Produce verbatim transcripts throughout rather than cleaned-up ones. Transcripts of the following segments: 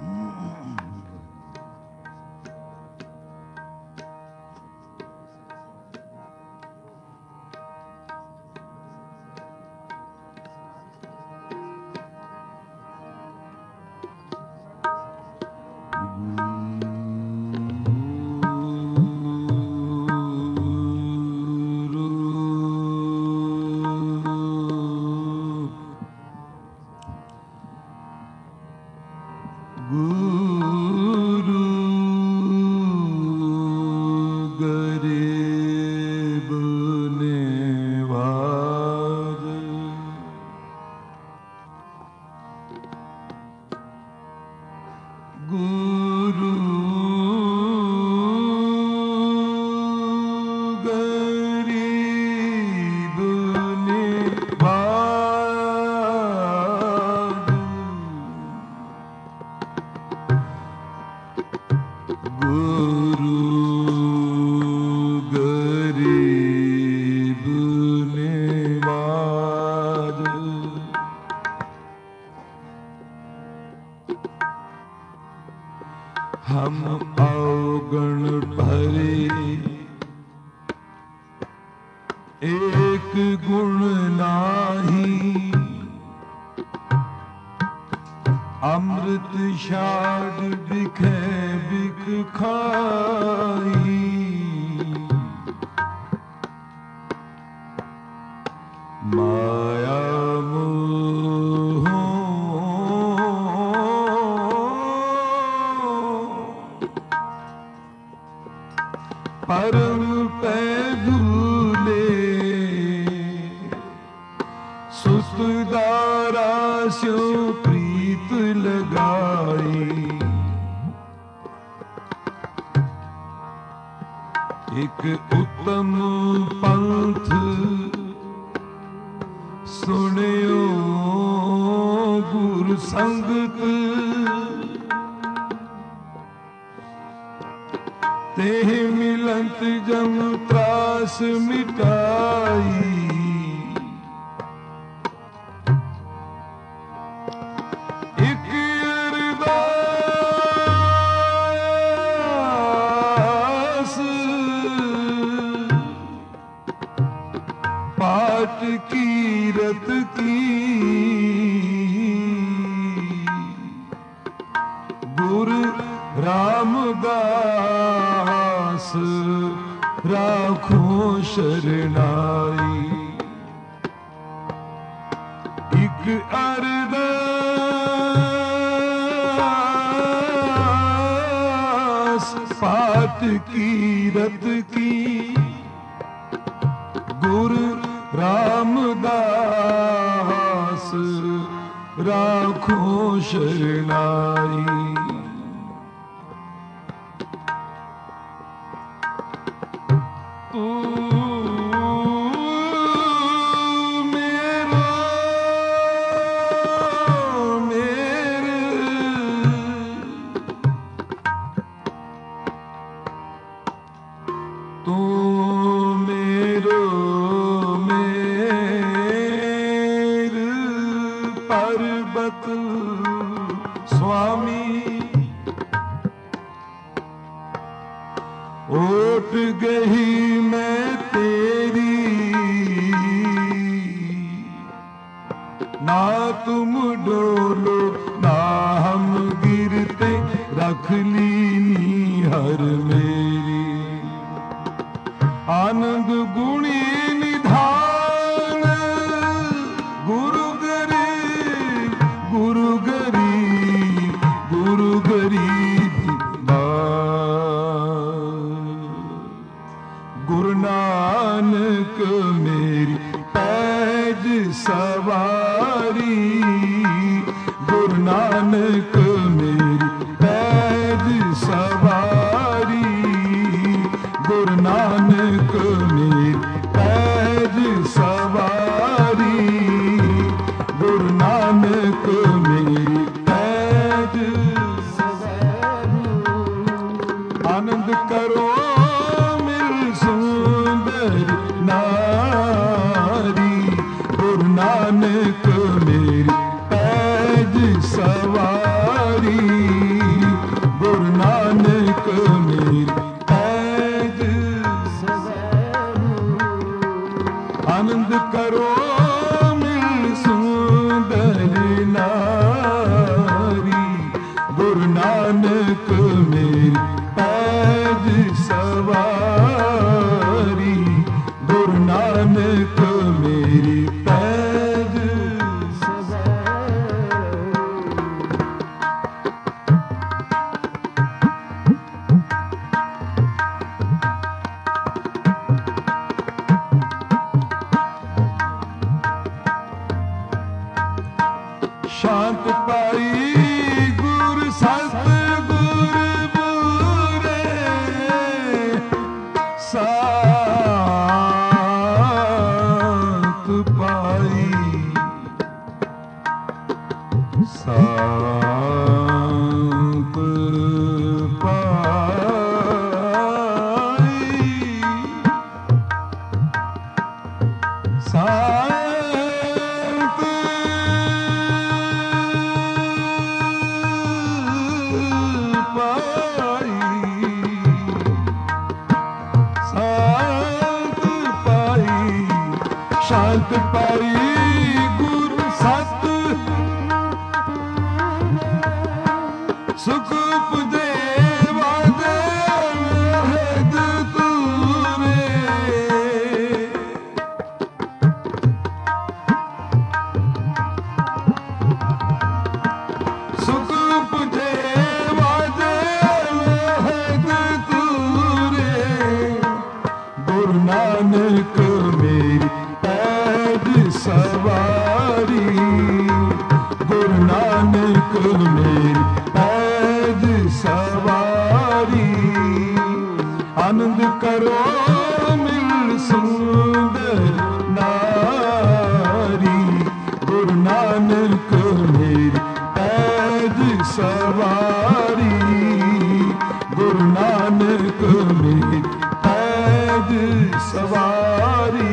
नानक मेरी पैज सवारी। ਸਤ ਪਾਈ ਗੁਰ ਸਤ ਸੁਖ ਉਪਜੇ ਵਾਦੇ ਹੇਦ ਤੂਰੇ ਸੁਖ ਉਪਜੇ ਵਾਦੇ ਹੇਦ ਤੂਰੇ ਗੁਰੂ ਨਾਨਕ ਮੇਰੀ ਪੈਜ ਸਵਾਰੀ ਗੁਰੂ ਨਾਨਕ ਮੇਰੀ ਪੈਜ ਸਵਾਰੀ ਆਨੰਦ ਕਰੋ ਮਿਲ ਸੁੰਦਰ ਨਾਰੀ ਗੁਰੂ ਨਾਨਕ ਮੇਰੀ ਪੈਜ ਸਵਾਰੀ ਗੁਰੂ ਨਾਨਕ ਮੇਰੀ ਪੈਜ ਸਵਾਰੀ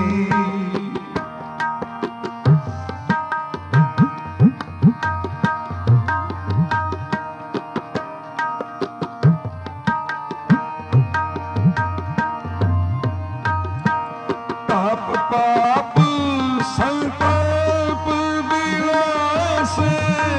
ਪਾਪ ਪਾਪ ਸੰਤਾਪ ਵਿਲਾਸੇ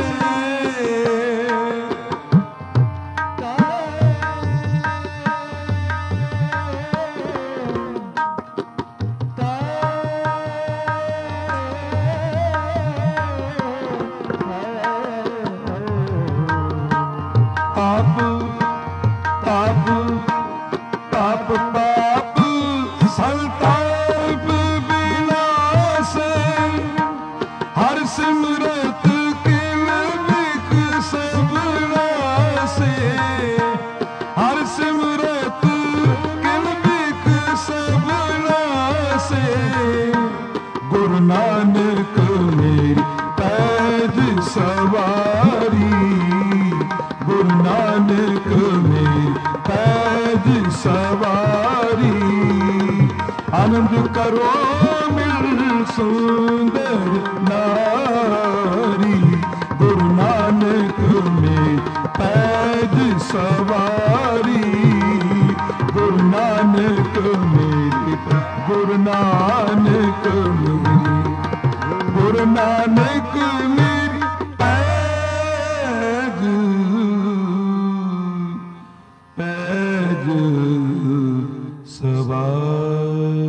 ਪਾਪ ਪਾਪ ਪਾਪ ਪਾਪ ਸੰਤਾਪ ਵਿਲਾਸੇ ਹਰ ਸਿਮਰਤ ਕਿਲ ਵਿਖ ਸਭ ਨਾਸੇ ਹਰ ਸਿਮਰਤ ਕਿਲ ਵਿਖ ਸਭ ਨਾਸੇ ਗੁਰੂ ਨਾਨਕ ਮੇਰੀ ਪੈਜ ਸਵਾਰੀ ਗੁਰੂ ਨਾਨਕ ਮੇਰੀ ਪੈਜ ਸਵਾਰੀ ਆਨੰਦ ਕਰੋ ਮਿਲ ਸੁੰਦਰ ਨਾਰੀ ਗੁਰੂ ਨਾਨਕ ਮੇਰੀ ਪੈਜ ਸਵਾਰੀ ਗੁਰੂ ਨਾਨਕ ਮੇਰੀ ਗੁਰੂ ਨਾਨਕ ਮੇਰੀ ਗੁਰੂ ਨਾਨਕ ਮੇਰੀ ਪੈਜ ਪੈਜ ਸਵਾਰੀ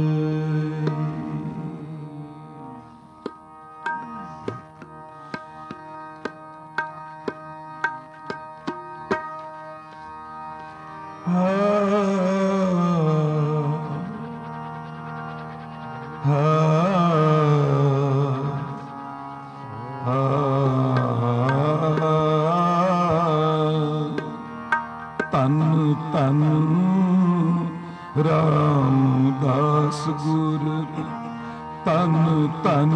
ha ha ਤਨ ਤਨ ਰਾਮਦਾਸ ਗੁਰ ਤਨ ਤਨ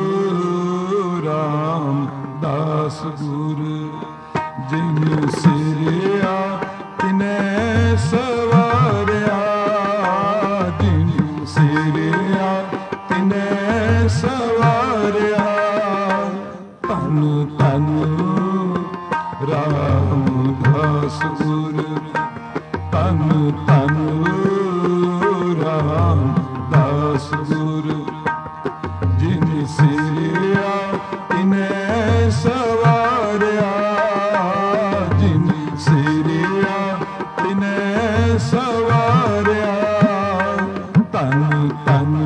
ਰਾਮਦਾਸ ਗੁਰ ਜਿਨ ਸਿਰਿਆ ਤਿਨੈ ਸਵਾਰਿਆ ਜਿਨ ਸਿਰਿਆ ਤਿਨੈ ਸਵਾਰਿਆ ਤਨ ਤਨ ਰਾਮਦਾਸ ਗੁਰ ਤਨ ਤਨ ਰਾਮਦਾਸ ਗੁਰ ਜਿਨ ਸਿਰਿਆ ਤਿਨੈ ਸਵਾਰਿਆ ਜਿਨ ਸਿਰਿਆ ਤਿਨੈ ਸਵਾਰਿਆ ਤਨ ਤਨ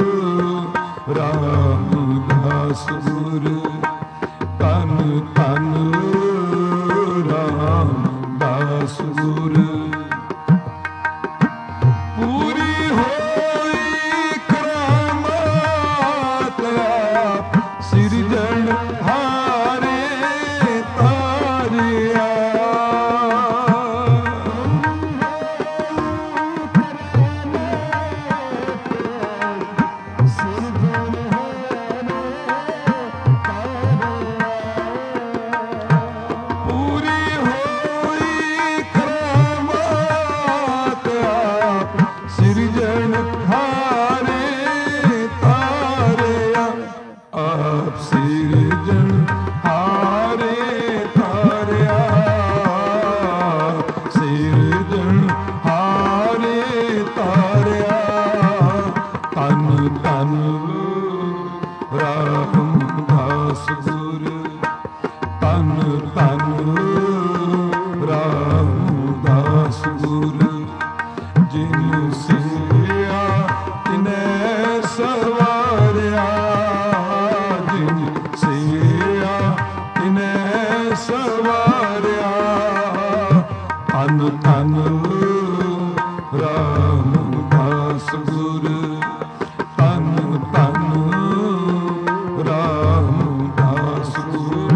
ਰਾਮਦਾਸ ਗੁਰ ਤਨ ਤਨ ਰਾਮਦਾਸ ਗੁਰ ਤਨ ਰਾਮਦਾਸ ਗੁਰ ਜਿਨ ਸਿਆ ਤਿਨੈ ਸਵਾਰਿਆ ਜਿਨ ਸਿਆ ਤਿਨੈ ਸਵਾਰਿਆ ਤਨ ਤਨ ਰਾਮਦਾਸ ਗੁਰ ਤਨ ਤਨ ਰਾਮਦਾਸ ਗੁਰ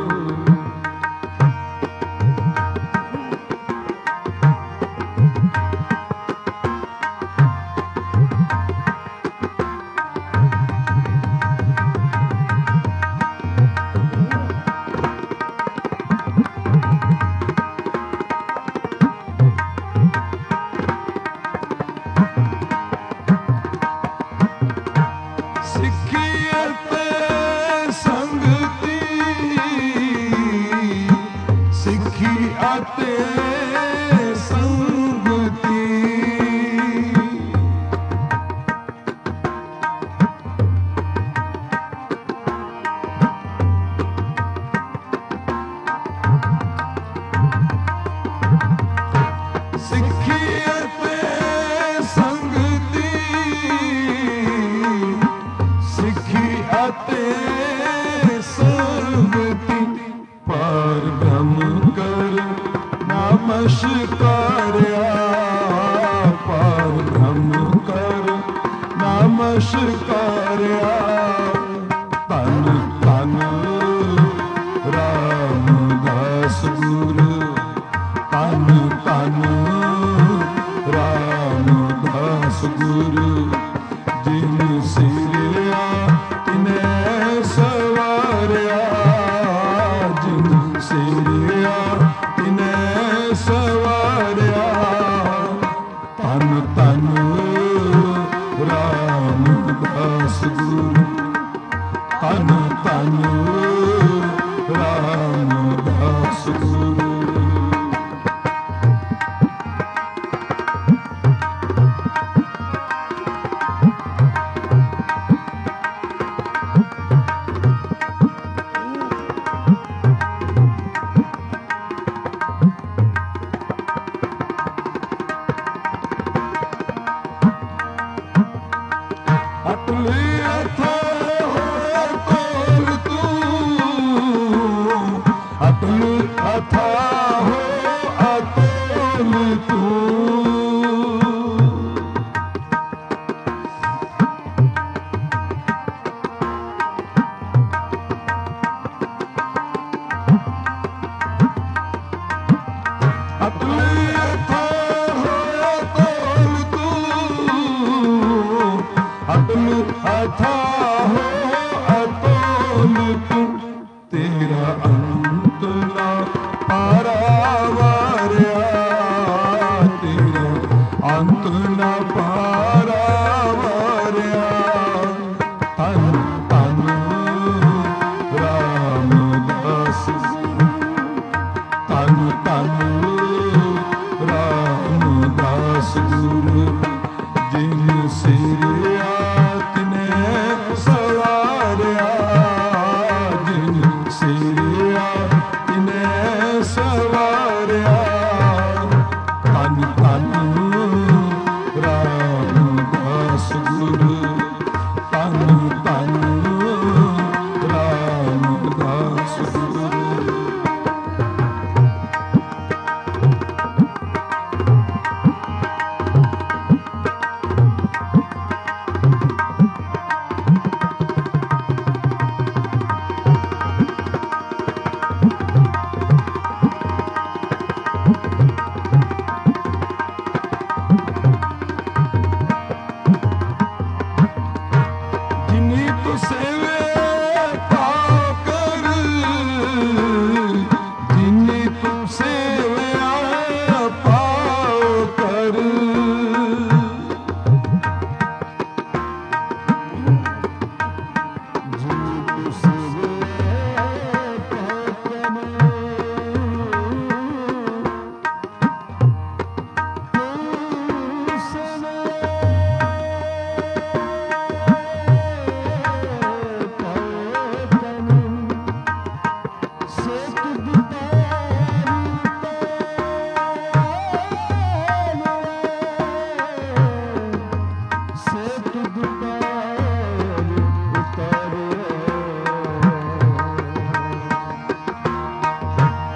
ਨਮਸਕਾਰਿਆ ਪਾਰ ਬ੍ਰਹਮ ਕਰ ਨਮਸਕਾਰਿਆ ਤਨ ਤਨ ਰਾਮਦਾਸ ਗੁਰ ਤਨ ਤਨ ਰਾਮਦਾਸ ਗੁਰ ਜਿਨ ਸਿਰਿਆ ਤਿਨੈ ਸਵਾਰਿਆ ਜਿਨ ਸਿਰਿਆ ਤਿਨੈ ਸਵਾਰਿਆ ਤਨ ਤਨ ਰਾਮਦਾਸ ਗੁਰ ਤਨ ਤਨ ਰਾਮਦਾਸ ਗੁਰ ਤੇਰਾ ਅੰਤ ਨਾ ਪਾਰਾ ਵਾਰਿਆ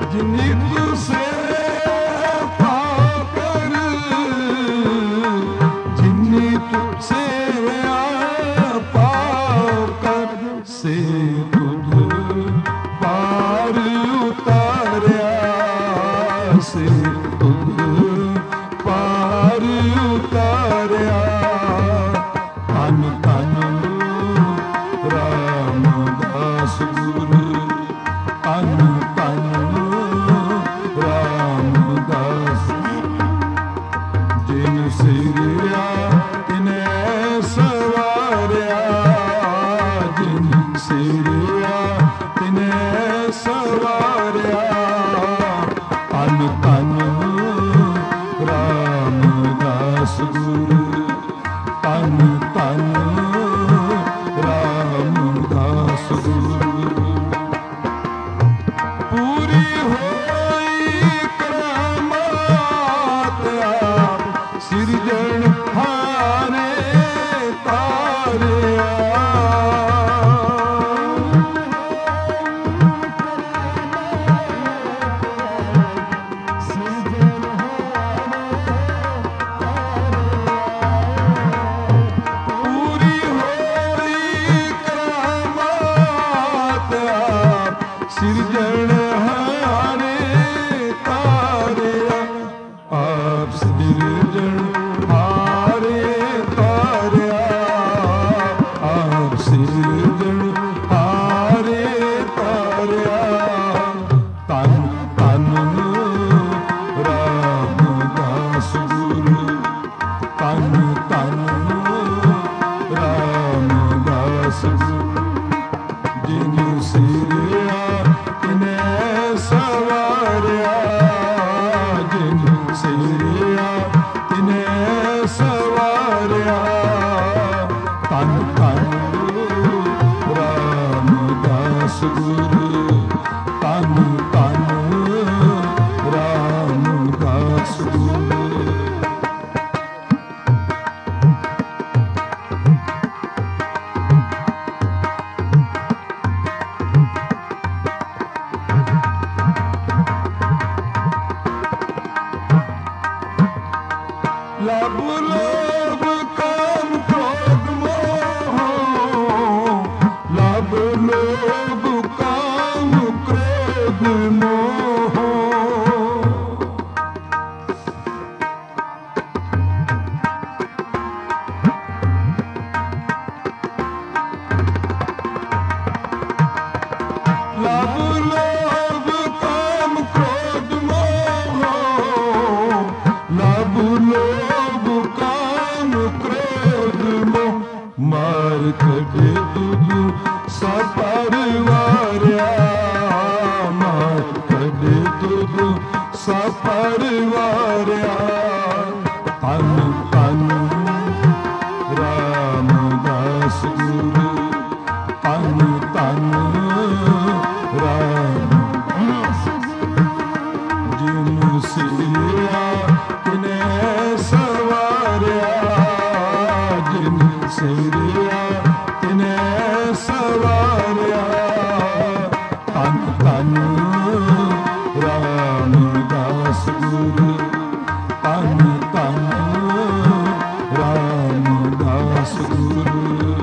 ਜਿਨੀ ਤੂੰ ਸੇਵਿਆ ਪਾਉ ਕਰ, ਜਿਨੀ ਤੂੰ ਸੇਵਿਆ ਪਾਉ ਕਰ, ਸੇ ਤੁਧ ਪਾਰ ਉਤਾਰਿਆ, ਸੇ ਤੁਧ ਪਾਰ ਉਤਾਰਿਆ। ਧੰਨ ਧੰਨ ਰਾਮਦਾਸ ਗੁਰੂ, ਧੰਨ ਧੰਨ ਰਾਮਦਾਸ, ਜਿਨ ਸਿਰਿਆ ਤਿਨੈ ਸਵਾਰਿਆ, ਜਿਨ ਸਿਰਿਆ ਤਿਨੈ ਸਵਾਰਿਆ। ਧੰਨ ਧੰਨ ਰਾਮਦਾਸ ਗੁਰੂ, ਧੰਨ ਧੰਨ ਰਾਮਦਾਸ ਗੁਰੂ। ਪੂਰੀ ਹੋਈ ਕਰਾਮਾਤ ਆਪ ਸਿਰਜਣਹਾਰੇ ਤਾਰਿਆ, ਸਿਰਜਣਹਾਰੇ ਤਾਰਿਆ, ਆਪ ਸਿਰਜਣਹਾਰੇ ਤਾਰਿਆ, ਆਪ ਸਿਰਜਣਹਾਰੇ ਤਾਰਿਆ। ਧੰਨ ਧੰਨ ਰਾਮਦਾਸ ਗੁਰੂ, ਧੰਨ ਧੰਨ ਰਾਮਦਾਸ ਗੁਰੂ। ਜਿਨ ਸਿਰਿਆ ਤਿਨੈ ਸਵਾਰਿਆ, ਜਿਨ ਸਿਰਿਆ ਤਿਨੈ ਸਵਾਰਿਆ। ਧੰਨ ਧੰਨ ਰਾਮਦਾਸ ਗੁਰੂ, ਧੰਨ ਧੰਨ ਰਾਮਦਾਸ ਗੁਰੂ। ਲਬ ਲੋਭ ਕਾਮ ਕ੍ਰੋਧ ਮੋਹ, ਲਬ ਲੋਭ ਕਾਮ ਕ੍ਰੋਧ ਮੋਹ। ਲਬ ਲੋਭ ਕਾਮ ਕ੍ਰੋਧ ਮੋਹ, ਲਬ ਲੋਭ ਕਾਮ ਕ੍ਰੋਧ ਮੋਹ। ਮਾਰ ਕੱਢੇ ਤੁਧ ਸਭ ਪਰਵਾਰਿਆ, ਮਾਰ ਕੱਢੇ ਤੁਧ ਸਭ ਪਰਵਾਰਿਆ। ਧੰਨ ਧੰਨ ਰਾਮਦਾਸ ਗੁਰੂ, ਧੰਨ ਧੰਨ ਰਾਮਦਾਸ। ਜਿਨ ਸਿਰਿਆ ਤਿਨੈ ਸਵਾਰਿਆ, ਜਿਨ ਸਿਰਿਆ ਤਿਨੈ ਸਵਾਰਿਆ। ਧੰਨ ਧੰਨ ਰਾਮਦਾਸ ਗੁਰੂ, ਧੰਨ ਧੰਨ ਰਾਮਦਾਸ ਗੁਰੂ।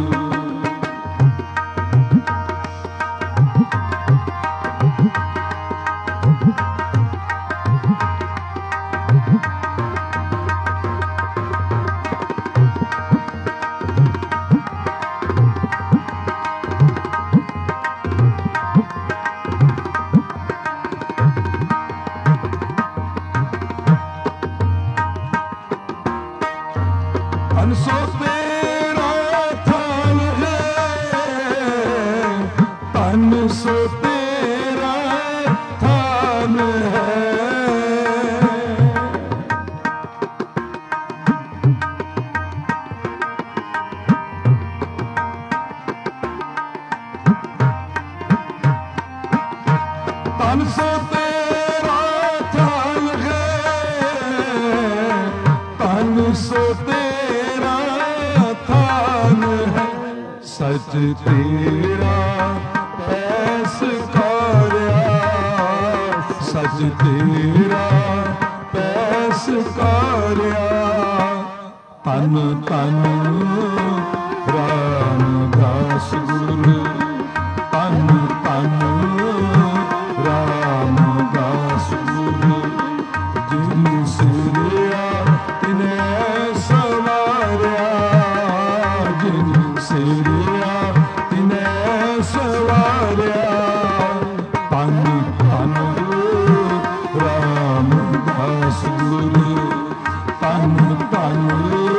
ਧਨ ਸੋ ਤੇਰਾ ਥਾਨ ਹੈ, ਧਨ ਸੋ ਤੇਰਾ ਥਾਨ ਹੈ। ਧਨ ਸੋ ਤੇਰਾ ਥਾਨ ਹੈ, ਧਨ ਸੋ ਤੇਰਾ ਥਾਨ ਹੈ। ਸਚ ਤੇਰਾ ਪੈਸ ਕਾਰਿਆ, सच तेरा पैस कारिया तन तन रामदास गुरु तन तन रामदास गुरु जिन सिरिया तिने सवारिया जिन सिरिया तिने सवारिया तन तन रामदास गुरु तन तन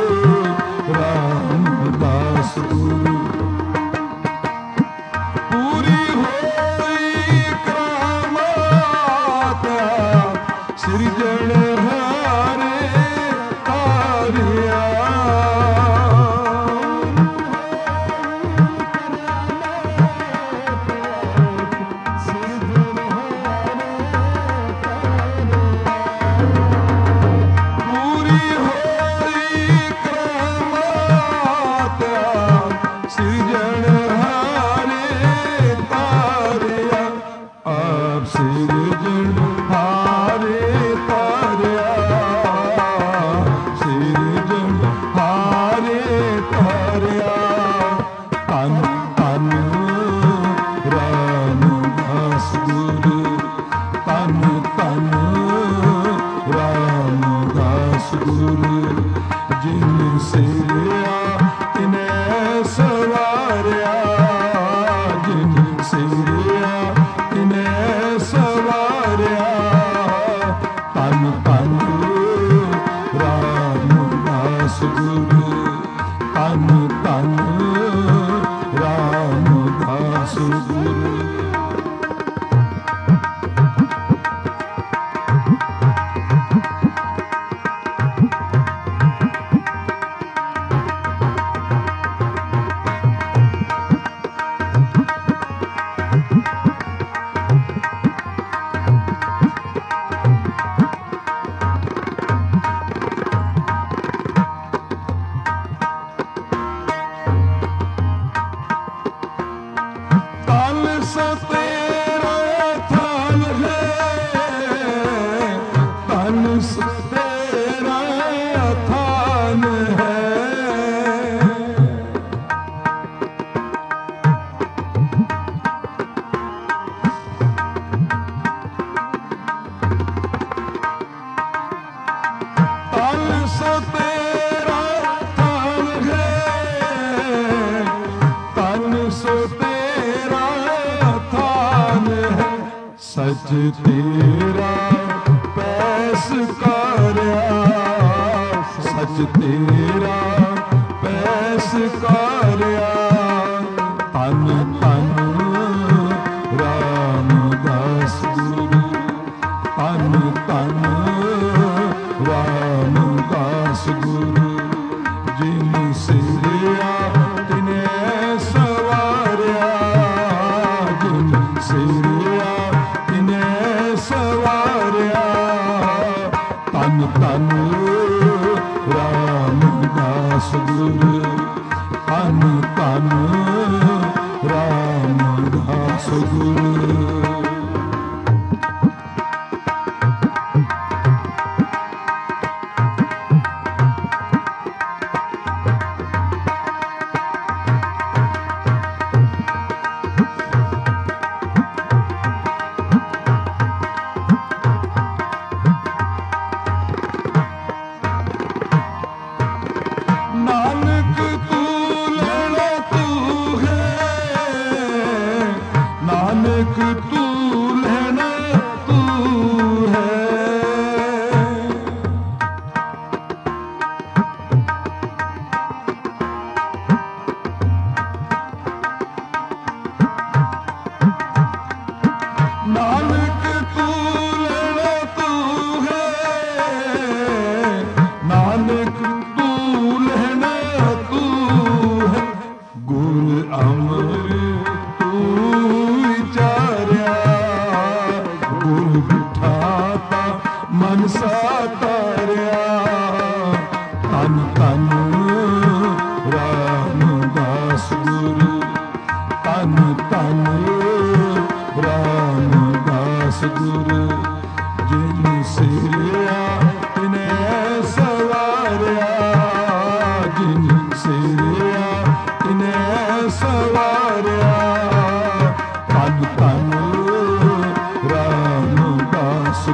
रामदास गुरु पूरी होई करामात सिरजणहारे तारिया सच तेरा पैस कारिया सच तेरा पैस कारिया तन तन रामदास गुरु तन तन रामदास गुरु जिन सिरिया तिने सवारिया जिन सिरिया सवारिया तन तन रामदास गुरु तन तन रामदास गुरु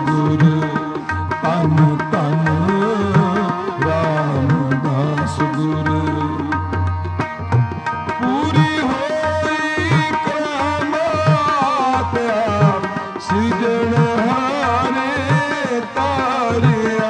ਗੁਰ ਧੰਨ ਧੰਨ ਰਾਮਦਾਸ ਗੁਰ ਪੂਰੀ ਹੋਈ ਕਰਾਮਾਤ ਸਿਰਜਣਹਾਰੇ ਤਾਰਿਆ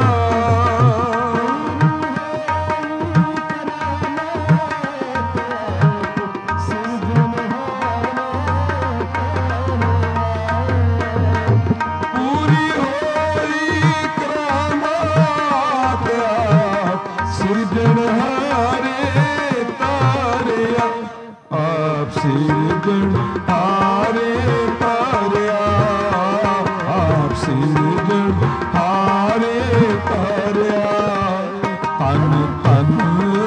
ਸਿਰਜਣਹਾਰੇ ਤਾਰਿਆ ਆਪ ਸਿਰਜਣਹਾਰੇ ਤਾਰਿਆ ਧੰਨ ਧੰਨ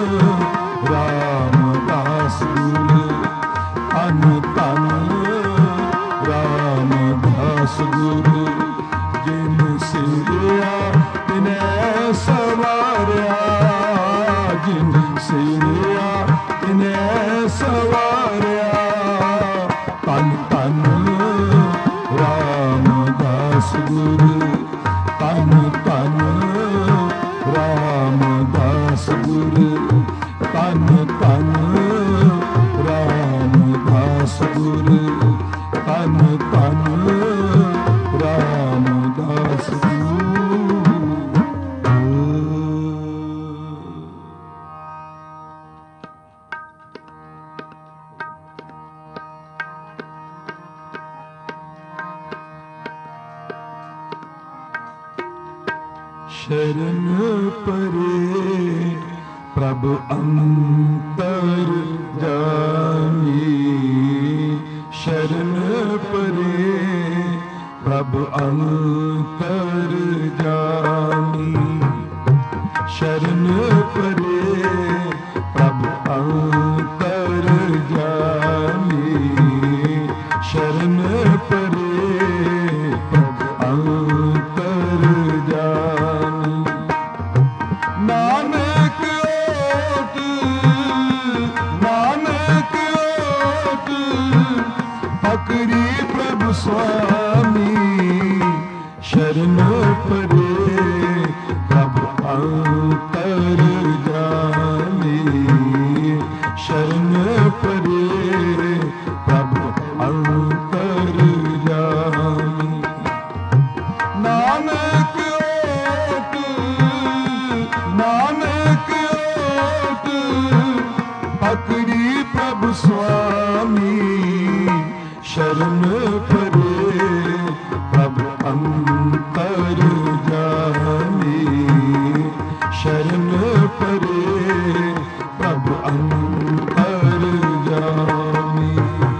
ਰਾਮਦਾਸ ਗੁਰ ਧੰਨ ਧੰਨ ਰਾਮਦਾਸ ਗੁਰ ਜਿਨ ਸਿਰਿਆ ਤਿਨੈ ਸਵਾਰਿਆ ਜਿਨ ਸਿਰਿਆ ਤਿਨੈ ਸਵਾਰਿਆ ਧੰਨ ਧੰਨ ਰਾਮਦਾਸ ਗੁਰ ਧੰਨ ਧੰਨ ਰਾਮਦਾਸ ਗੁਰ ਧੰਨ ਧੰਨ ਰਾਮਦਾਸ ਗੁਰ ਧੰਨ ਧੰਨ ਰਾਮਦਾਸ ਗੁਰ शरण परे प्रभ अंतर जामी शरण परे प्रभ अंतर जामी शरण परे प्रभ अंतर जामी शरण परे प्रभ अंतर जामी नानक ओट नानक ओट पकड़ी प्रभु स्वामी शरण परे प्रभु अंतर जामी शरण परे प्रभु अंतर जामी नानक ओट नानक ओट पकड़ी प्रभु स्वामी शरण परे प्रभु अंतर जामी शरण परे प्रभु अंतर जामी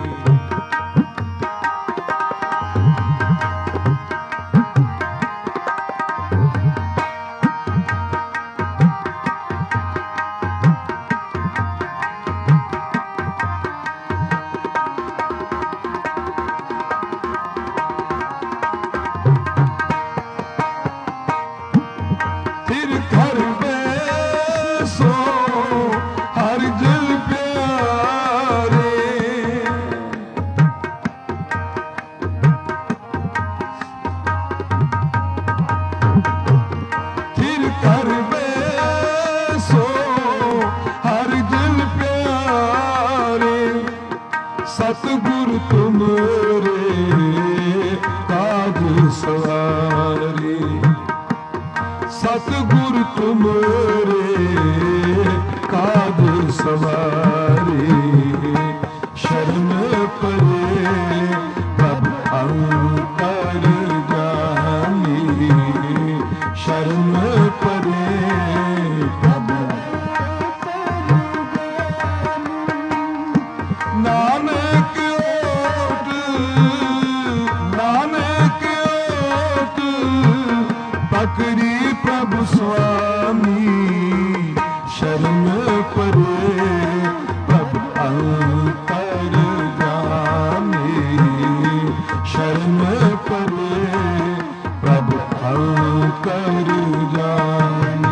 सतगुरु तुमरे काज सवारे सतगुरु तुमरे काज सवारे शरण परे प्रभु अंतर जामी शरण परे प्रभु नानक ओट नानक ओट पकड़ी प्रभु स्वामी शरण परे प्रभु अंतर जामी शरण परे प्रभु अंतर जामी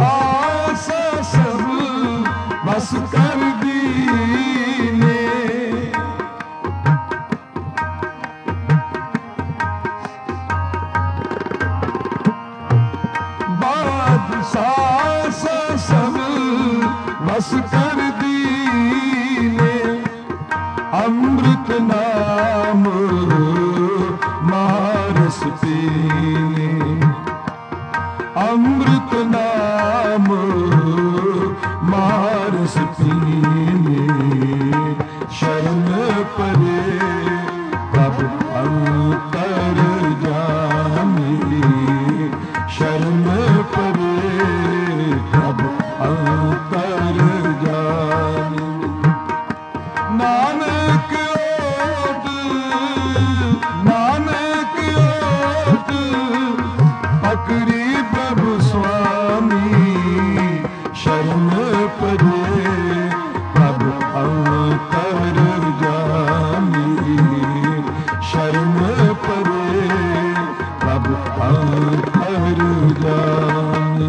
ਸਾਸ ਸਭ ਬਸ ਕਰਦੀ ਨੇ ਬਾਦਸ਼ਾਹ ਸਭ ਬਸ ਕਰਦੀ ਨੇ ਅੰਮ੍ਰਿਤ ਨਾਮ ਮਾਰਸ ਪੀਨੇ ਅੰਮ੍ਰਿਤ ਨਾਮ ਮਾਰਸ ਪੀਨੇ ਸ਼ਰਨ ਪਰੇ ਪ੍ਰਭ ਅੰਤਰ ਜਾਮੀ ਸ਼ਰਨ ਪਰੇ ਪ੍ਰਭ ਅੰਤਰ ਜਾਮੀ ਨਾਨਕ ਓਟ ਨਾਨਕ ਓਟ ਪਕੜੀ ਪ੍ਰਭੂ ਸੁਆਮੀ ਸ਼ਰਨ ਪਰੇ ਪ੍ਰਭ ਅੰਤਰ ਜਾਮੀ ਸ਼ਰਨ ਪਰੇ ਪ੍ਰਭ ਅੰਤਰ ਜਾਮੀ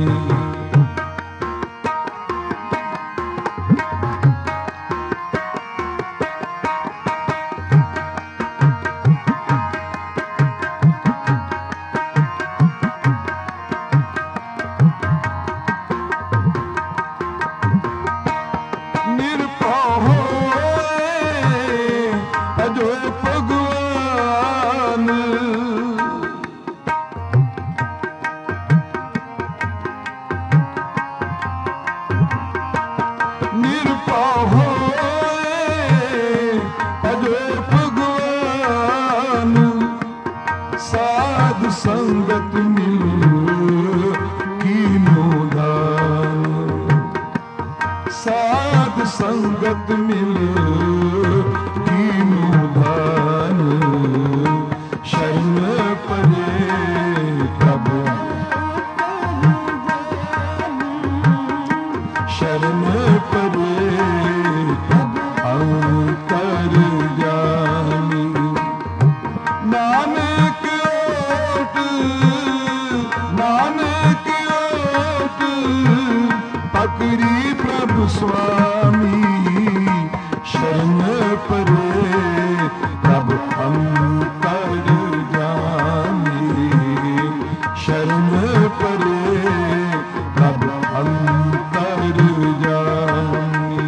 ਸੰਗਤ ਮਿਲ ਕੀਨੋ ਦਾਨ ਸਾਧ ਸੰਗਤ ਮਿਲ ਕੀਨੋ ਦਾਨ ਸ਼ਰਨ ਪਰੇ ਪ੍ਰਭ ਸ਼ਰਨ ਪਰੇ ਅੰਤਰ ਜਾਮੀ ਨਾਨਕ ਨਾਨਕ ਓਟ ਪਕੜੀ ਪ੍ਰਭ ਸੁਆਮੀ ਸ਼ਰਨ ਪਰੇ ਪ੍ਰਭ ਅੰਤਰ ਜਾਮੀ ਸ਼ਰਨ ਪਰੇ ਪ੍ਰਭ ਅੰਤਰ ਜਾਮੀ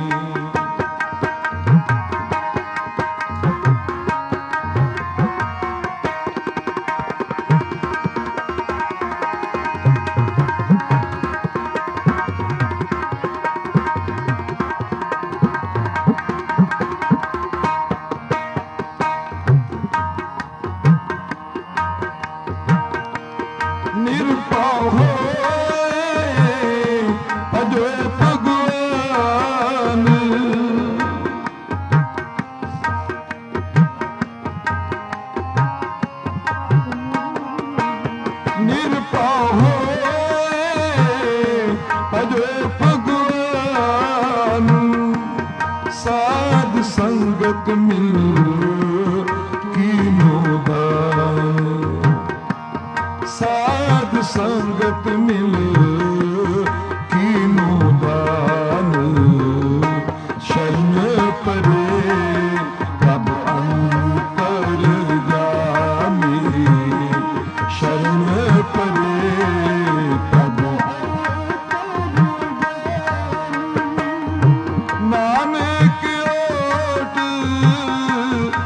ਨਿਰਭਉ ਹੋਏ ਅਜੋਏ ਭਗਵਾਨ ਨਿਰਭਉ ਹੋਏ ਅਜੋਏ ਭਗਵਾਨ ਸਾਧ ਸੰਗਤ ਮਿਲ ਕੀਨੋ ਦਾਨ ਸਾਧ ਸੰਗਤ ਮਿਲ ਕੀਨੋ ਦਾਨ ਸ਼ਰਨ ਪਰੇ ਪ੍ਰਭ ਅੰਤਰ ਜਾਮੀ ਸ਼ਰਨ ਪਰੇ ਪ੍ਰਭ ਨਾਨਕ ਓਟ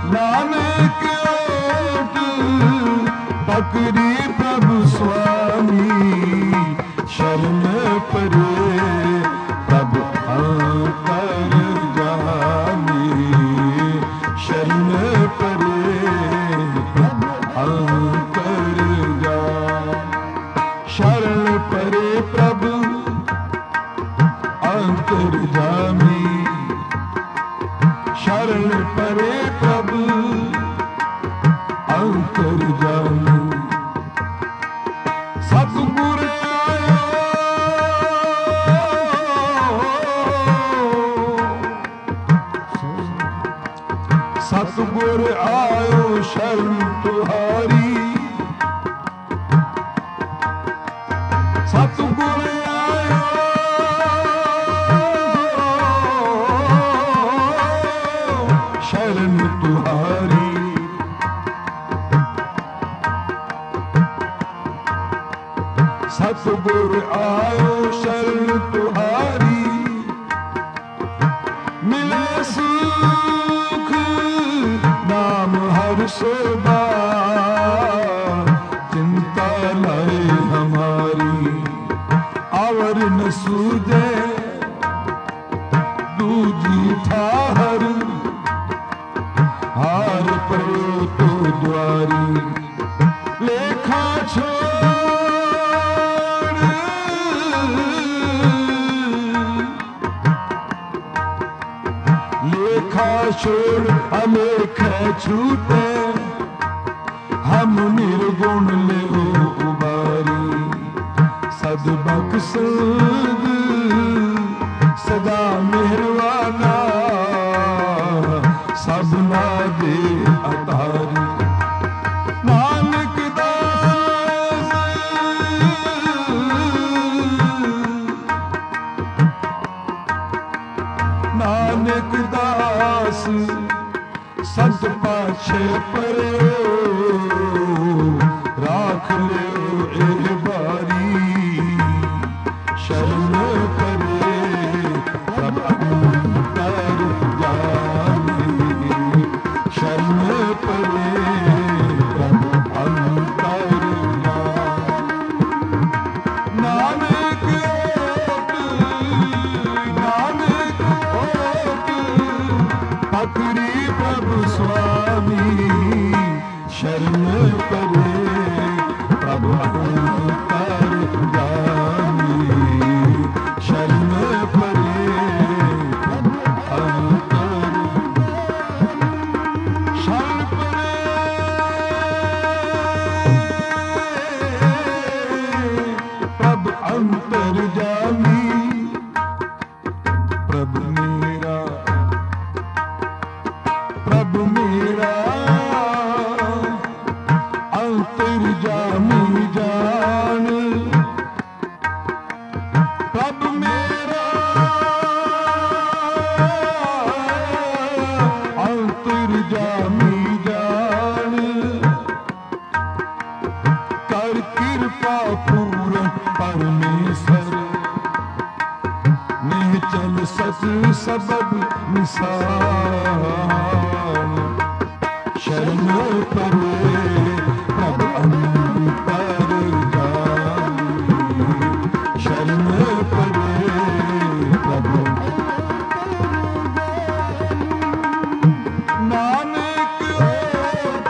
पावर न सूझे दूजी ठाहर हार परो तो द्वारी लेखा छोड़ लेखा छोड़ अलेख छूटे हम निर्गुण ले उबारी सद बख्शद सदा मेहरबाना सबना दे अतारी नानक दास नानक दास संत पाछे परे राख ले एक बारी शरण करे तब अंतर जाने शरण करे तब अंतर जाने नानक ओट नानक ओट पकड़ी प्रभु स्वामी शरण करे प्रभु अंतर जाने शरण करे प्रभु अंतर शरण करे प्रभु अंतर जानी प्रभु मेरा प्रभु मेरा अंतर जामी जान प्रभु मेरा अंतर जामी जान कर कृपा पूर्ण परमेश्वर निचल सच सबब निशान शरण परे प्रभु अंतर जानी शरण परे प्रभु नानक ओट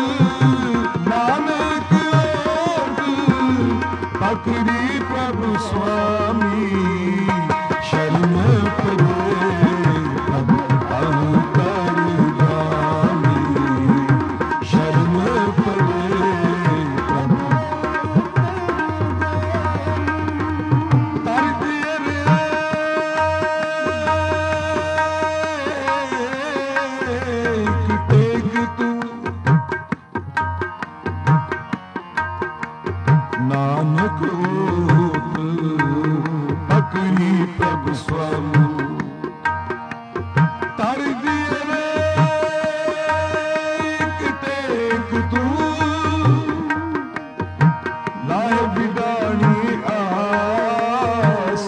नानक ओट पकड़ी प्रभु स्वामी शरण परे प्रभु अंतर जानी शरण परे प्रभु तर तेरे टेक तू नानक ओट पकड़ी प्रभु स्वामी तर दिए टेक तू लाए बिदानी आस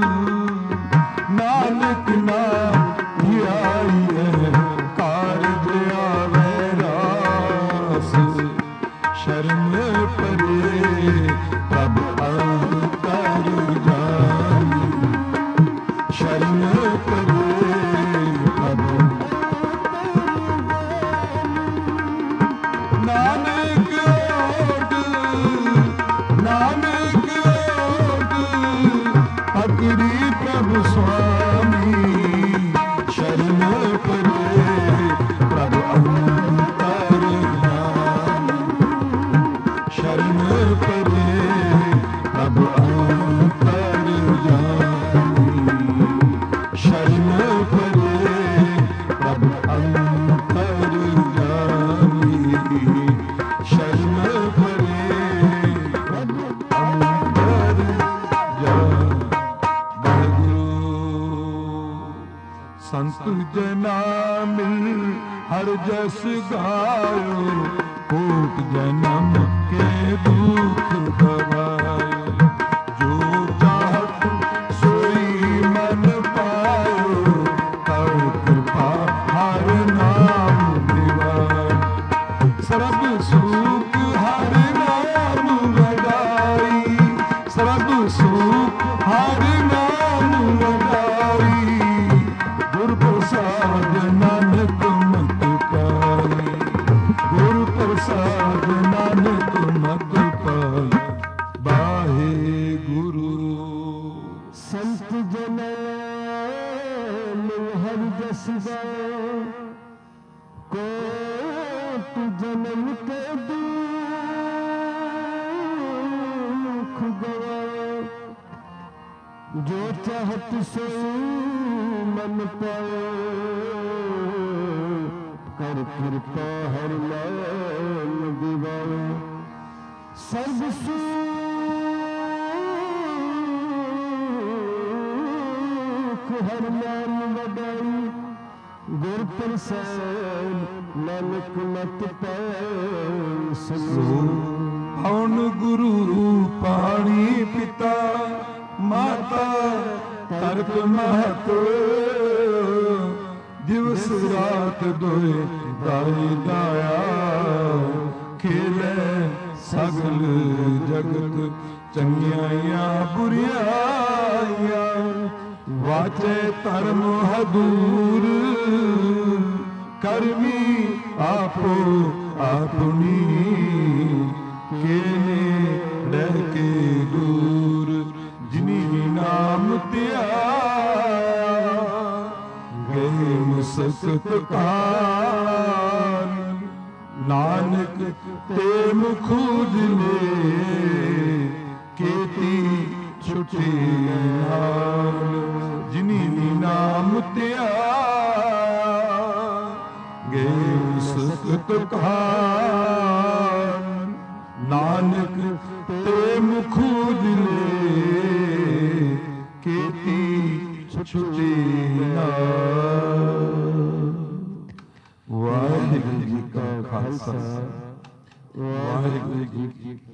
नानक नाम आई है कारज आवे रास शरण परे प्रभु अंतर जानी शरण परे प्रभु नानक ओट नानक ओट पकड़ी प्रभु स्वामी शरण परे प्रभु अंतर जानी शरण परे प्रभु अंतर जानी शरण परे प्रभु अंतर जानी शरण परे प्रभु अंतर जानी संत जना मिल हर जस गायो कोट जन्म के दुख गवाए जो चाहत सोई मन पायो तव कृपा हर नाम दिवाए सर्ब सुख हर नाम वडाई सर्ब सुख संत जन हर जसदा कोट जन्म के दुख गवा जो चाहत सोई मन पाए कर कृपा हर नाम दिवाए सर्व सुख हर नाम वडाई गुर प्रसाद नानक मत पाए सो पवन गुरु पाणी पिता माता तरक महत दिवस रात दोए दाई दाया खेले सगल जगत चंगियां बुरियां वाचे धर्म हदूर करमी आपो अपनी केने रह के दूर जिनी नाम त्याया गए मुसकत कार नानक ते मुखुद ने केती छुटी नाल जिनी नाम त्याया गए मुसकत कार नानक ते मुखुद ने केती छुटी वाहिगुरू जी का खालसा वाहिगुरू जी की